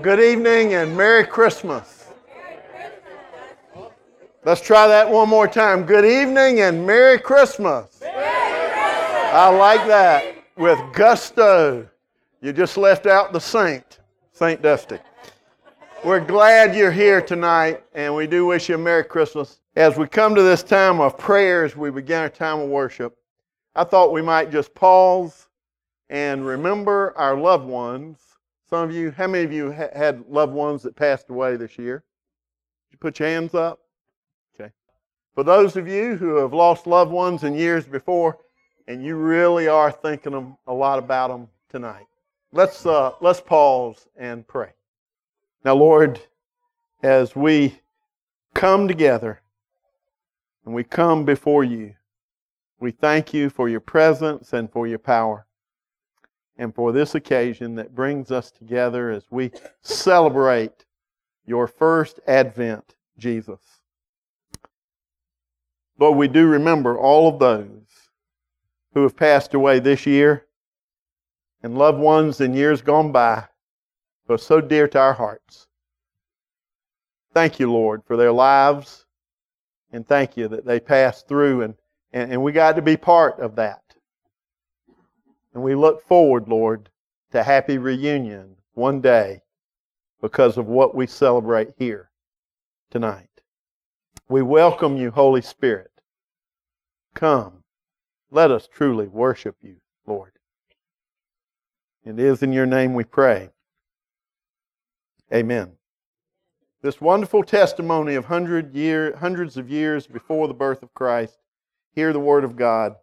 good evening and Merry Christmas. Let's try that one more time. Good evening and Merry Christmas. I like that with gusto. You just left out the Saint Dusty. We're glad you're here tonight, and we do wish you a Merry Christmas. As we come to this time of prayer, as we begin our time of worship, I thought we might just pause and remember our loved ones. Some of you, how many of you had loved ones that passed away this year? Did you put your hands up? Okay. For those of you who have lost loved ones in years before, and you really are thinking a lot about them tonight, let's pause and pray. Now, Lord, as we come together and we come before you, we thank you for your presence and for your power, and for this occasion that brings us together as we celebrate your first advent, Jesus. Lord, we do remember all of those who have passed away this year and loved ones in years gone by who are so dear to our hearts. Thank you, Lord, for their lives, and thank you that they passed through and we got to be part of that. And we look forward, Lord, to happy reunion one day because of what we celebrate here tonight. We welcome you, Holy Spirit. Come, let us truly worship you, Lord. It is in your name we pray. Amen. This wonderful testimony of hundreds of years before the birth of Christ, hear the word of God.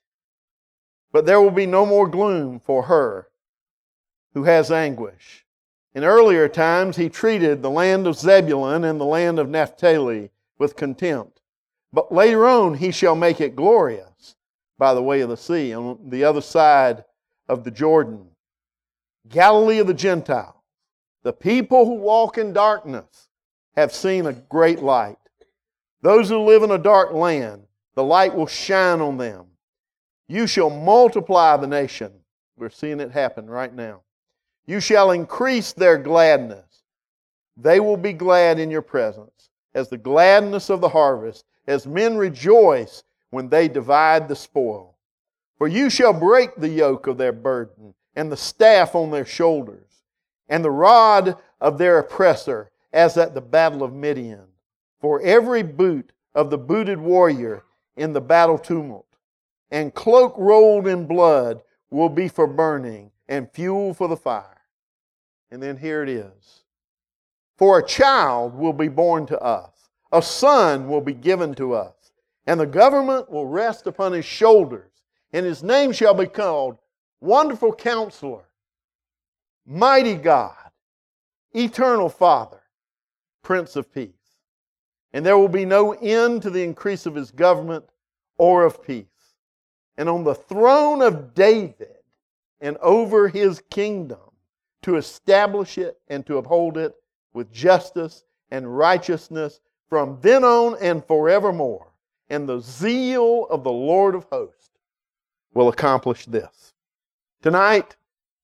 But there will be no more gloom for her who has anguish. In earlier times, he treated the land of Zebulun and the land of Naphtali with contempt. But later on, he shall make it glorious by the way of the sea, on the other side of the Jordan. Galilee of the Gentiles, the people who walk in darkness have seen a great light. Those who live in a dark land, the light will shine on them. You shall multiply the nation. We're seeing it happen right now. You shall increase their gladness. They will be glad in your presence, as the gladness of the harvest, as men rejoice when they divide the spoil. For you shall break the yoke of their burden, and the staff on their shoulders, and the rod of their oppressor, as at the battle of Midian. For every boot of the booted warrior in the battle tumult, and cloak rolled in blood will be for burning, and fuel for the fire. And then here it is. For a child will be born to us, a son will be given to us, and the government will rest upon his shoulders, and his name shall be called Wonderful Counselor, Mighty God, Eternal Father, Prince of Peace. And there will be no end to the increase of his government or of peace. And on the throne of David and over his kingdom, to establish it and to uphold it with justice and righteousness from then on and forevermore. And the zeal of the Lord of hosts will accomplish this. Tonight,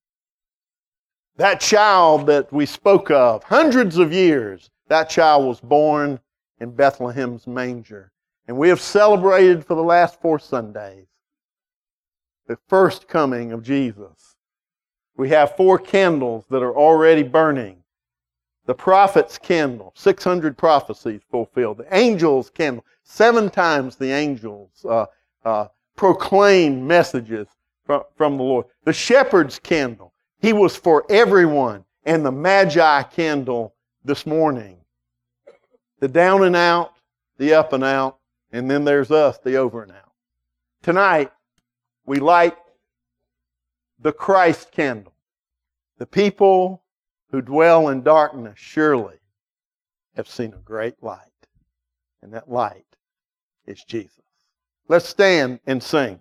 that child that we spoke of, hundreds of years, that child was born in Bethlehem's manger. And we have celebrated for the last 4 Sundays the first coming of Jesus. We have 4 candles that are already burning. The prophet's candle, 600 prophecies fulfilled. The angel's candle, 7 times the angels proclaimed messages from the Lord. The shepherd's candle, he was for everyone. And the Magi candle this morning. The down and out, the up and out, and then there's us, the over and out. Tonight, we light the Christ candle. The people who dwell in darkness surely have seen a great light. And that light is Jesus. Let's stand and sing.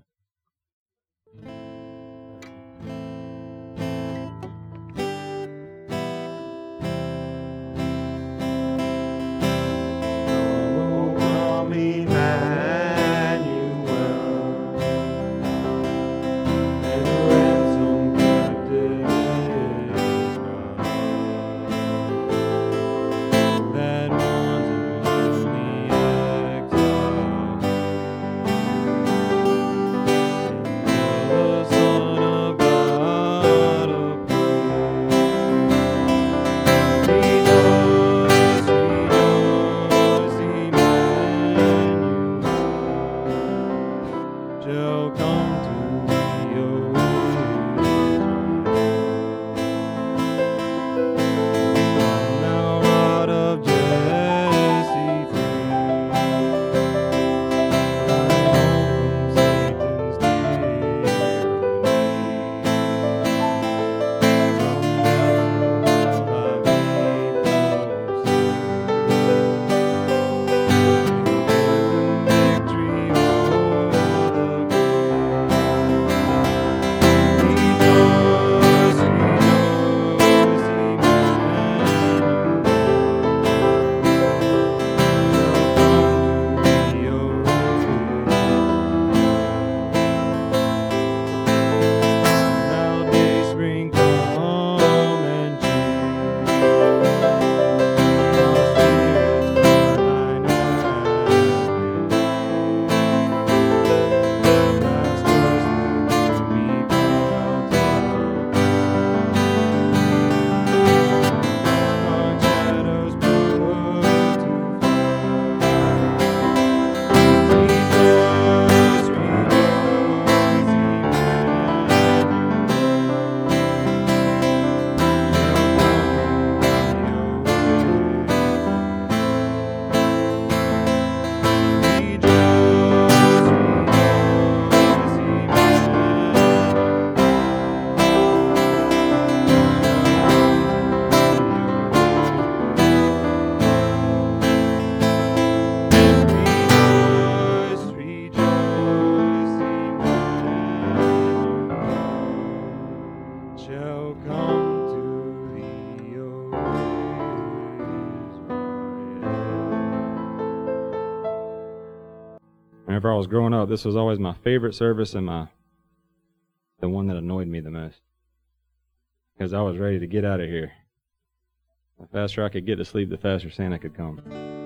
Whenever I was growing up, this was always my favorite service and the one that annoyed me the most. Because I was ready to get out of here. The faster I could get to sleep, the faster Santa could come.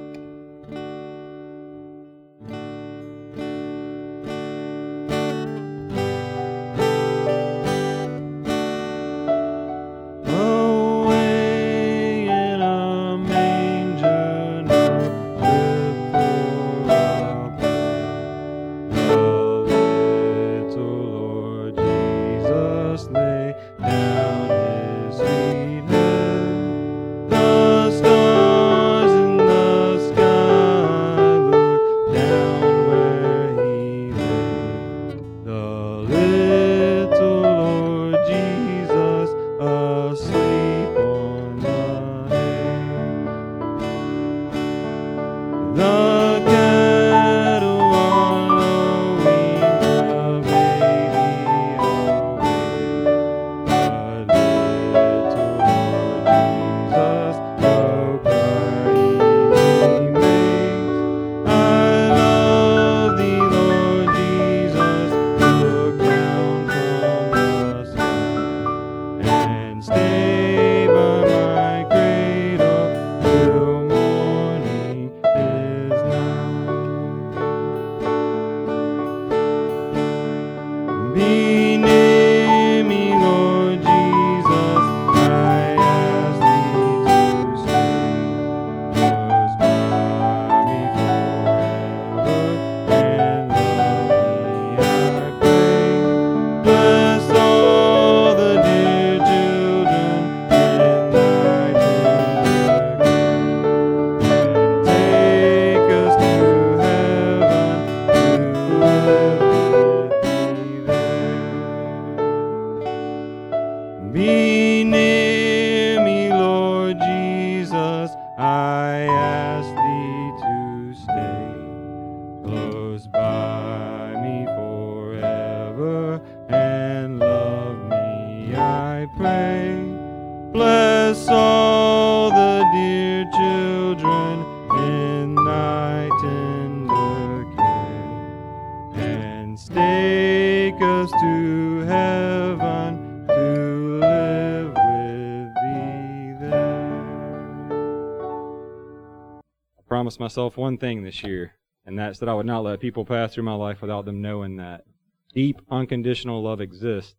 Promised myself one thing this year, and that's that I would not let people pass through my life without them knowing that deep, unconditional love exists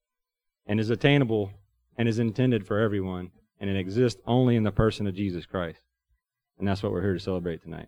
and is attainable and is intended for everyone, and it exists only in the person of Jesus Christ. And that's what we're here to celebrate tonight.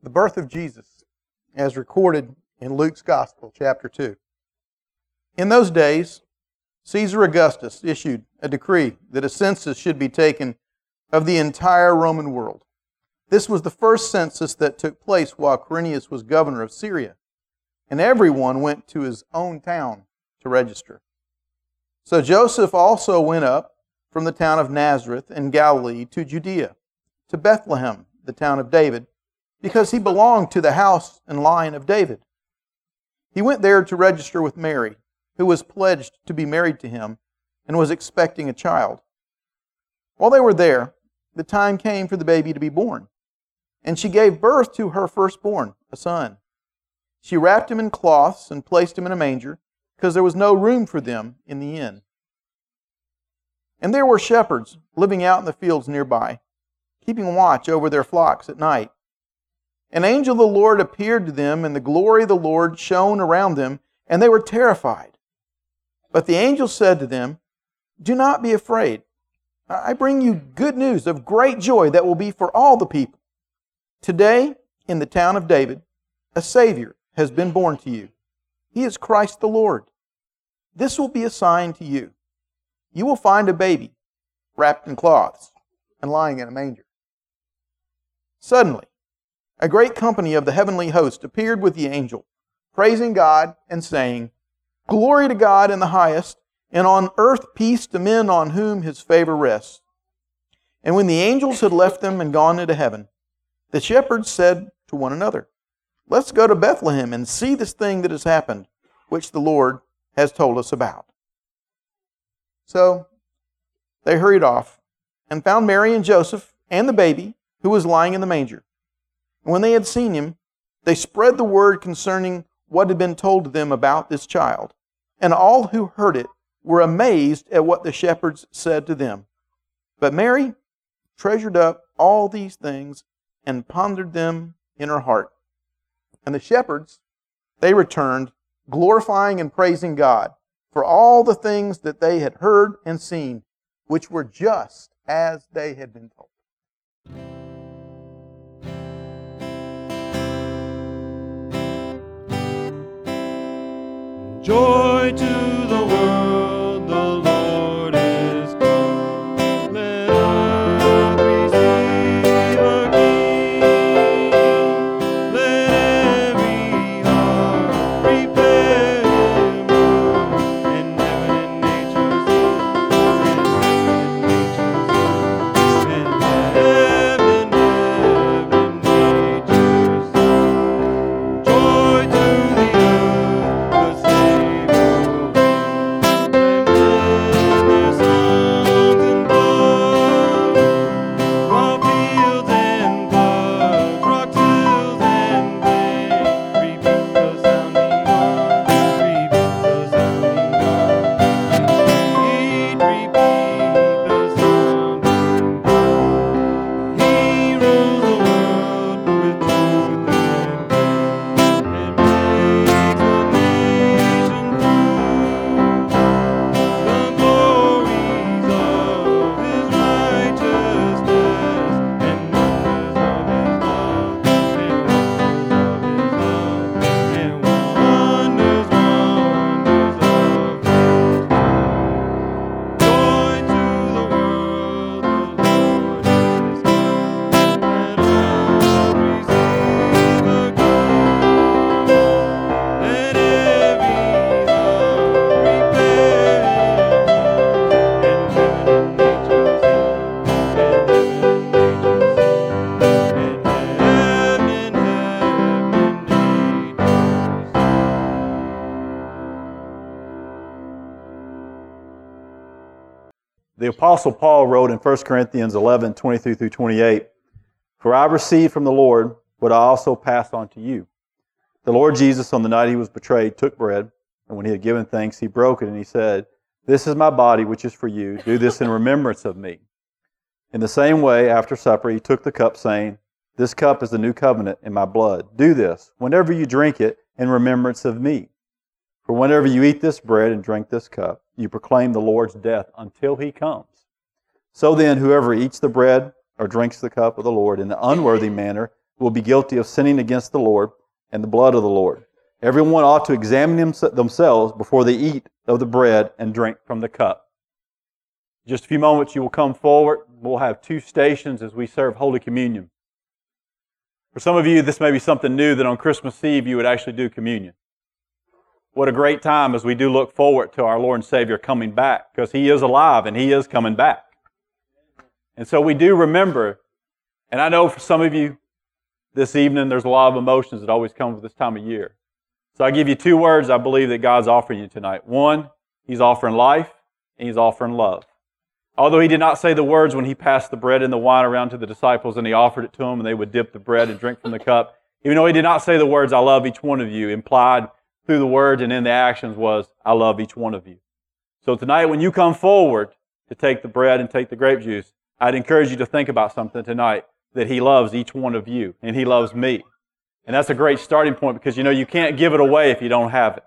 The birth of Jesus, as recorded in Luke's Gospel, chapter 2. In those days, Caesar Augustus issued a decree that a census should be taken of the entire Roman world. This was the first census that took place while Quirinius was governor of Syria, and everyone went to his own town to register. So Joseph also went up from the town of Nazareth in Galilee to Judea, to Bethlehem, the town of David, because he belonged to the house and line of David. He went there to register with Mary, who was pledged to be married to him and was expecting a child. While they were there, the time came for the baby to be born, and she gave birth to her firstborn, a son. She wrapped him in cloths and placed him in a manger, because there was no room for them in the inn. And there were shepherds living out in the fields nearby, keeping watch over their flocks at night. An angel of the Lord appeared to them, and the glory of the Lord shone around them, and they were terrified. But the angel said to them, "Do not be afraid. I bring you good news of great joy that will be for all the people. Today, in the town of David, a Savior has been born to you. He is Christ the Lord. This will be a sign to you. You will find a baby wrapped in cloths and lying in a manger." Suddenly, a great company of the heavenly host appeared with the angel, praising God and saying, "Glory to God in the highest, and on earth peace to men on whom His favor rests." And when the angels had left them and gone into heaven, the shepherds said to one another, "Let's go to Bethlehem and see this thing that has happened, which the Lord has told us about." So they hurried off and found Mary and Joseph and the baby who was lying in the manger. And when they had seen him, they spread the word concerning what had been told to them about this child. And all who heard it were amazed at what the shepherds said to them. But Mary treasured up all these things and pondered them in her heart. And the shepherds, they returned, glorifying and praising God for all the things that they had heard and seen, which were just as they had been told. Joy to the world, the Lord is come. Let earth receive a King. Let every heart prepare Him room. And heaven and nature sing, and heaven and nature sing. Joy to the earth, the Savior The Apostle Paul wrote in 1 Corinthians 11, 23 through 28, "For I received from the Lord what I also passed on to you. The Lord Jesus, on the night He was betrayed, took bread, and when He had given thanks, He broke it, and He said, 'This is my body, which is for you. Do this in remembrance of me.' In the same way, after supper, He took the cup, saying, 'This cup is the new covenant in my blood. Do this, whenever you drink it, in remembrance of me. For whenever you eat this bread and drink this cup, you proclaim the Lord's death until He comes. So then, whoever eats the bread or drinks the cup of the Lord in the unworthy manner will be guilty of sinning against the Lord and the blood of the Lord. Everyone ought to examine themselves before they eat of the bread and drink from the cup. In just a few moments, you will come forward. We'll have 2 stations as we serve Holy Communion. For some of you, this may be something new that on Christmas Eve you would actually do communion. What a great time as we do look forward to our Lord and Savior coming back, because He is alive and He is coming back. And so we do remember, and I know for some of you this evening there's a lot of emotions that always come with this time of year. So I give you 2 words I believe that God's offering you tonight. One, He's offering life, and He's offering love. Although He did not say the words when He passed the bread and the wine around to the disciples and He offered it to them and they would dip the bread and drink from the cup, even though He did not say the words, I love each one of you, implied through the words and in the actions was, I love each one of you. So tonight when you come forward to take the bread and take the grape juice, I'd encourage you to think about something tonight, that He loves each one of you and He loves me. And that's a great starting point because you can't give it away if you don't have it.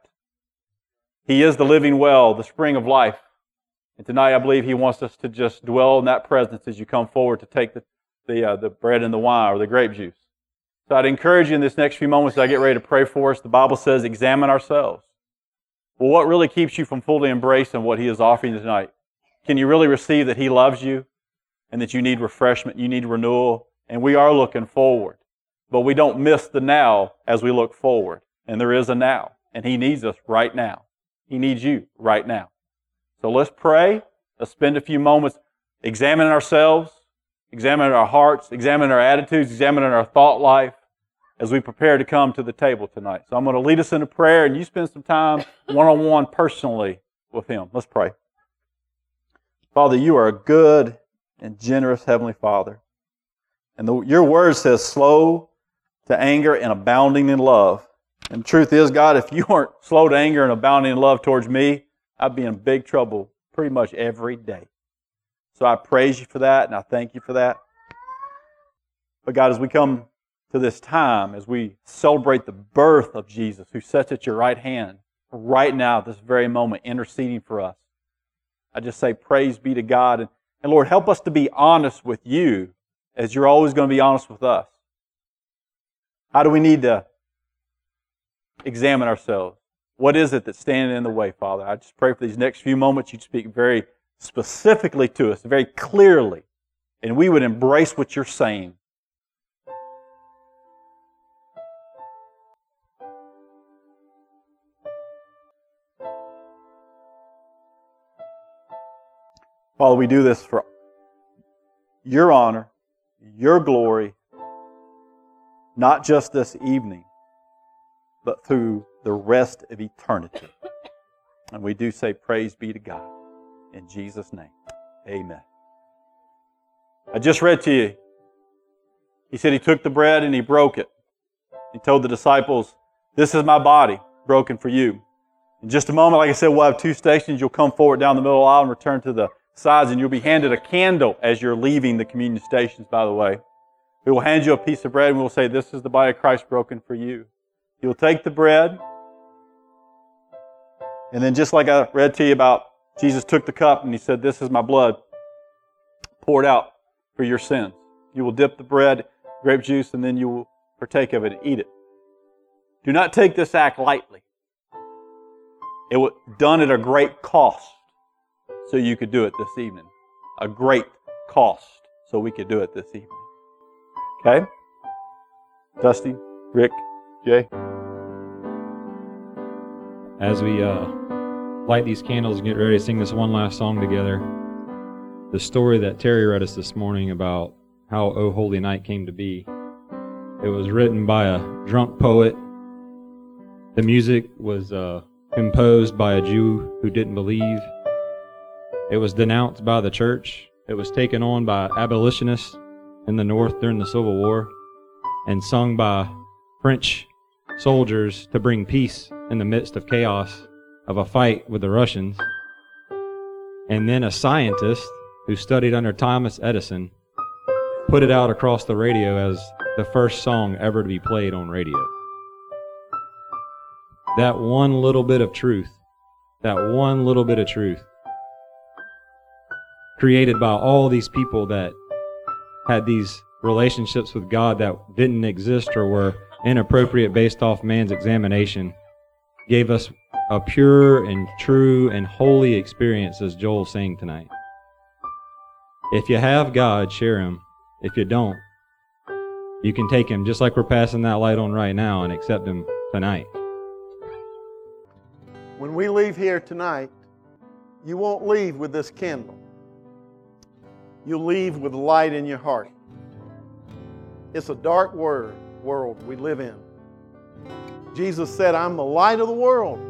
He is the living well, the spring of life. And tonight I believe He wants us to just dwell in that presence as you come forward to take the bread and the wine or the grape juice. So I'd encourage you in this next few moments as I get ready to pray for us. The Bible says examine ourselves. Well, what really keeps you from fully embracing what He is offering you tonight? Can you really receive that He loves you and that you need refreshment, you need renewal? And we are looking forward. But we don't miss the now as we look forward. And there is a now. And He needs us right now. He needs you right now. So let's pray. Let's spend a few moments examining ourselves, examining our hearts, examining our attitudes, examining our thought life as we prepare to come to the table tonight. So I'm going to lead us in a prayer and you spend some time one-on-one personally with Him. Let's pray. Father, You are a good and generous Heavenly Father. And Your word says slow to anger and abounding in love. And the truth is, God, if You weren't slow to anger and abounding in love towards me, I'd be in big trouble pretty much every day. So I praise You for that, and I thank You for that. But God, as we come to this time, as we celebrate the birth of Jesus, who sits at Your right hand right now, at this very moment, interceding for us, I just say praise be to God. And Lord, help us to be honest with You as You're always going to be honest with us. How do we need to examine ourselves? What is it that's standing in the way, Father? I just pray for these next few moments You'd speak very specifically to us, very clearly, and we would embrace what You're saying. Father, we do this for Your honor, Your glory, not just this evening, but through the rest of eternity. And we do say praise be to God. In Jesus' name, amen. I just read to you. He said He took the bread and He broke it. He told the disciples, this is my body broken for you. In just a moment, like I said, we'll have 2 stations. You'll come forward down the middle of the aisle and return to the sides, and you'll be handed a candle as you're leaving the communion stations, by the way. We will hand you a piece of bread and we'll say, this is the body of Christ broken for you. You'll take the bread, and then just like I read to you about Jesus took the cup and He said, this is my blood poured out for your sins. You will dip the bread, grape juice, and then you will partake of it and eat it. Do not take this act lightly. It was done at a great cost so you could do it this evening. A great cost so we could do it this evening. Okay? Dusty, Rick, Jay? As we light these candles and get ready to sing this one last song together, the story that Terry read us this morning about how O Holy Night came to be, it was written by a drunk poet. The music was composed by a Jew who didn't believe. It was denounced by the church. It was taken on by abolitionists in the North during the Civil War and sung by French soldiers to bring peace in the midst of chaos of a fight with the Russians. And then a scientist who studied under Thomas Edison put it out across the radio as the first song ever to be played on radio. That one little bit of truth, created by all these people that had these relationships with God that didn't exist or were inappropriate based off man's examination, gave us a pure and true and holy experience, as Joel sang tonight. If you have God, share Him. If you don't, you can take Him just like we're passing that light on right now and accept Him tonight. When we leave here tonight, you won't leave with this candle. You'll leave with light in your heart. It's a dark world we live in. Jesus said, I'm the light of the world.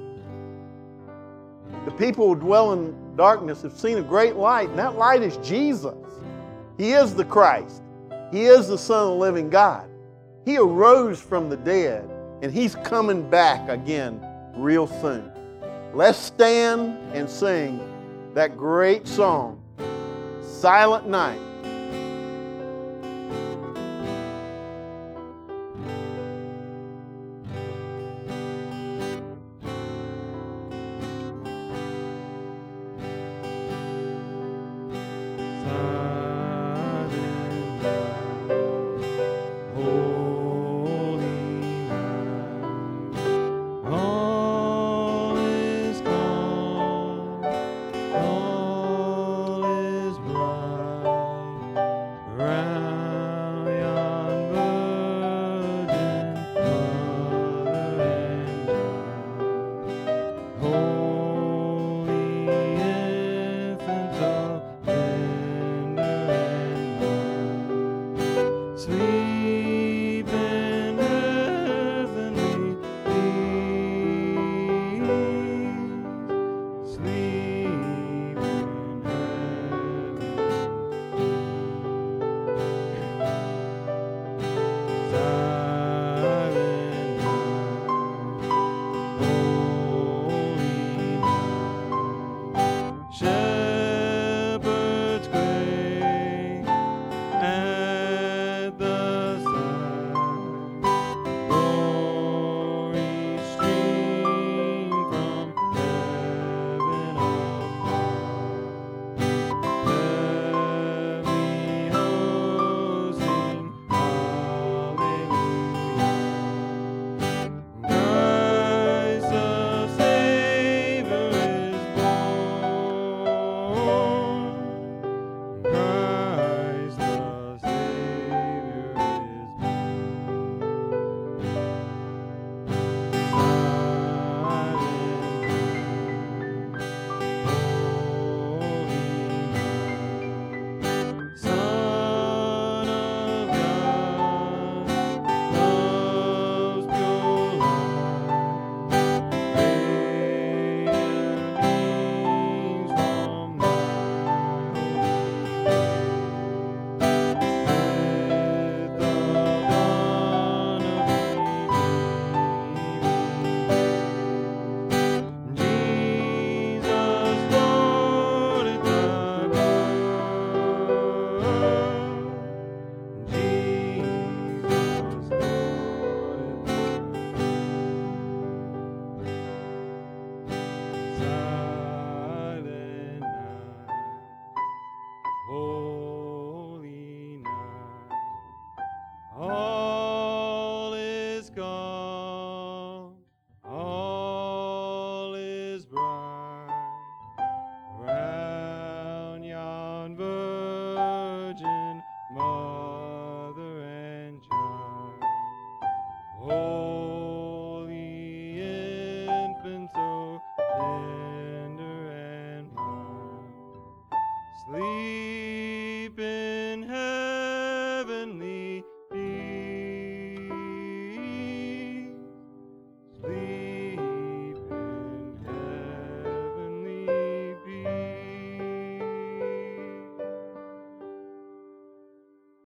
The people who dwell in darkness have seen a great light, and that light is Jesus. He is the Christ. He is the Son of the living God. He arose from the dead, and He's coming back again real soon. Let's stand and sing that great song, Silent Night. Sleep in heaven.